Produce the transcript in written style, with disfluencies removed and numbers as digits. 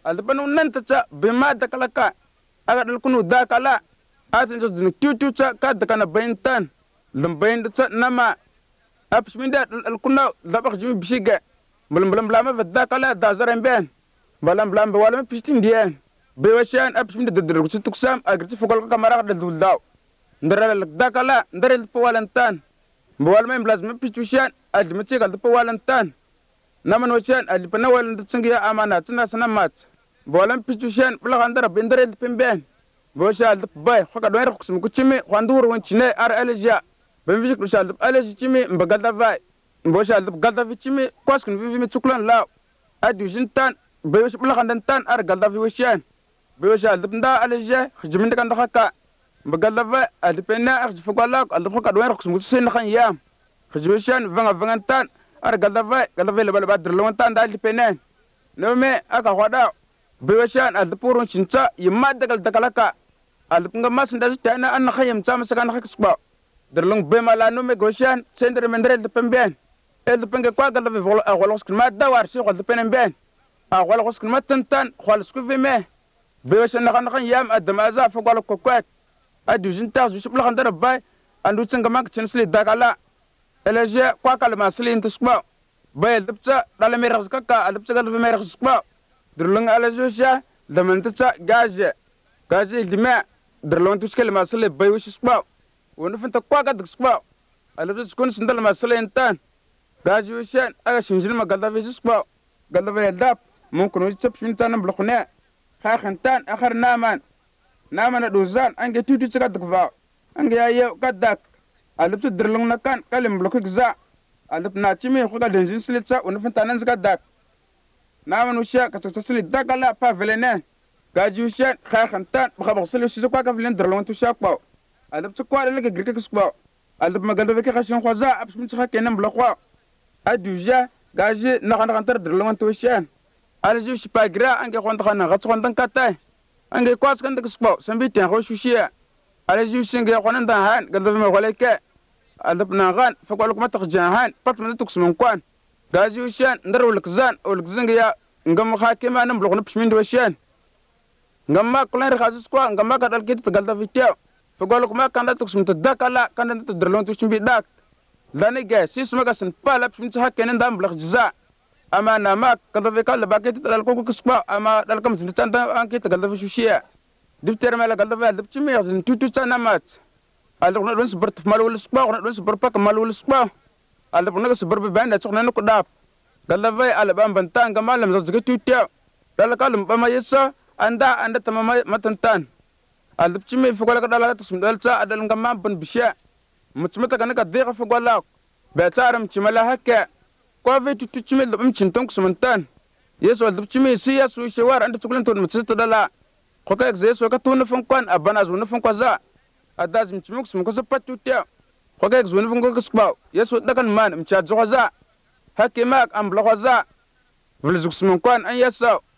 albanu nanta cha bima dakalaka aga dal kunu dakala atin just dun tutu cha ka dakana baintan lambain cha nama apsminda al kunna dabak jimi bishiga blam blama vadakala da zaran ben blam wala pistin dien bewashan apsminda dadru tuksam agriti fokol kamara da duldaw ndara dakala ndara pawalantan bawal men blazma pistushan admiti gal pawalantan naman washan alipana walan tsingiya amana tsina sanamat bolan pistushan blagandara bindare pemben boshal bay khoka doer khoksum kuchimi kwandur wonchine ar alja bemvik dushal alja chimi mbagalda vai boshal galda vichimi koskin vivimi tsuklan la adujintan beyosh blagandan tan ar galda vi washan beyoshal nda alja khjimin kan khaka mbagalda vai adipena ar fukala al khoka doer khoksum kuchine khan yam khjwishan vangan tan ar galda vai lebal badr lontan dal dipenen nome aka khoda bewashan al purun cinca yimma dagal dagalaka al kunga mas nda tana an khayam chama sakan khakisba derlong bemala nome goshan sender mendrel de pemben el penge kwa gal ve vol agol skma dawar si khol de pemben agol skma tantan khol sku veme bewashan nakhan khan yam adamaza fa gol kokwat adu jinta ju sibla khan darabay andu tsinga mak chinsli dagala eleje kwa kalma slin tsba bayel dipsa dalame raskaka alipsa gal ve mer skba درلون على زوجة لمن تسا جاجة لما درلون تشكل مسألة بيوش سباو ونفنت قاعد دك سباو على بس كون سندل مسألة إنتان جاجة وشان أغشين جل ما قلدا في سباو قلدا في الداب ممكن ويسب شو إنتان بلخناء خاخ إنتان آخر نامان دوزان أنجي تيجي تسكت دك فاو أنجي أيو كدك على بس درلون نكان كلم بلوكك زا على بناتيمي خوكا دنزين سلتسا ونفنت أنز كدك naman usha kasasli dagala pa velenen gaji usha khakhantan bakhabsli usha kwa ka velen drlon tu shaqba adab tu kwa le grika kusba adab magaldo ke khashin khaza absmin tu khakenan blaqwa aduja gaji nakhantar drlon tu usha alji usha pa gra ange khonta khana gatsu khontan katay ange kwas kan kusba sambi ten kho shushia alji usha nge khonan dan han galdo me kholeke adab nagan fakwaluk mataqjahan patman tuksmun kwan gaji ushan ndarul kzan ul kzan ya ngam khakima nam blokna pshmin do shan ngam ma kulan khasus kwa ngam ma kadal kit galda vitya fagoluk ma kanda tuksum tadakala kanda tadrlon tushmi dak dani ga sisma gasan pala pshmin hakken ndam blok jza ama na ma kada vikal bakit dal ko kuspa ama dal kam tanta ankit galda shushia dipter mala galda va dipchmi yazin tutu sanamat alqna don sbart malul spa don sbarpak malul spa al bunga sabar banda tsokna ko dap galla vai alban bantan gamalam zazga tutya dal kalum bama yessa anda tamama matantan al dipchimi fugola ka dal tsum dal sa adal ngama ban bisha mutmata kana ka dhiqa fugola ba taram chimala hakka ko ve tutuchimi dum chinton kusumantan yeso al dipchimi siya su shawar anda tuklan to mutsita dala ko ka exeso ka tunu funkwan abana zunu funkwaza adazim chimuk sum ko sapatutya khoge zunu fungo kusba yeso dakan man mcha zoza hakimak am bloza vulzuk smun kwan an yasa